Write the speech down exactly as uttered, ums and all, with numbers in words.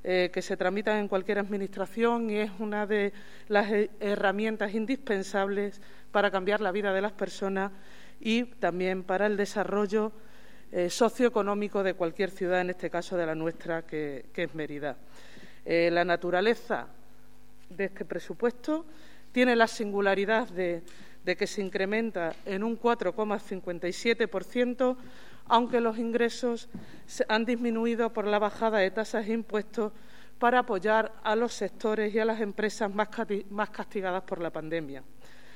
eh, que se tramitan en cualquier administración y es una de las herramientas indispensables para cambiar la vida de las personas y también para el desarrollo eh, socioeconómico de cualquier ciudad, en este caso de la nuestra, que, que es Mérida. Eh, la naturaleza de este presupuesto tiene la singularidad de, de que se incrementa en un cuatro coma cincuenta y siete por ciento, aunque los ingresos se han disminuido por la bajada de tasas e impuestos para apoyar a los sectores y a las empresas más castigadas por la pandemia.